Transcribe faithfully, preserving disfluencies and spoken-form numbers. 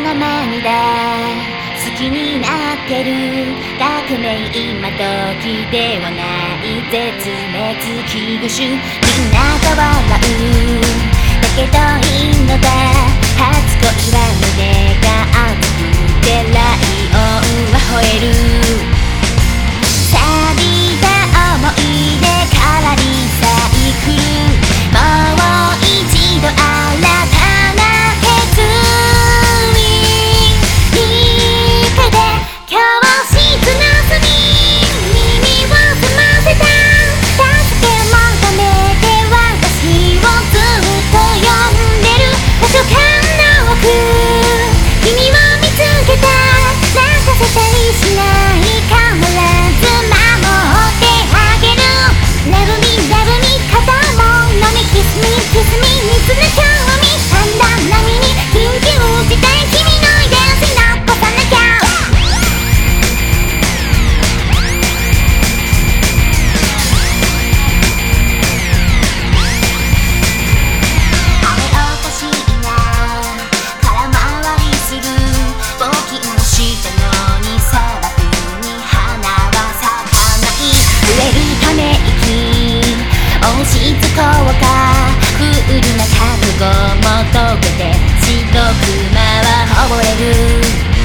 な涙好きになってる革命今時ではない絶滅危惧種みんなが笑うだけどいいのだ初恋は胸が熱くてライオンは吠える錆びた想い出からリサイクルもう一度新たな決意肉で教室の隅耳を澄ませた助け求めて私をずっと呼んでる図書館の奥君を見つけた泣かせたりしない変わらず守ってあげる Love me, love me 片思いのみ Kiss me, kiss me 水の興味判断波に緊急事態君の遺伝子残さなきゃあれおかしいな空回りする募金をしたのに砂漠に花は咲かない植えるため息押しつこうかクールな覚悟も解けて白クマは溺れる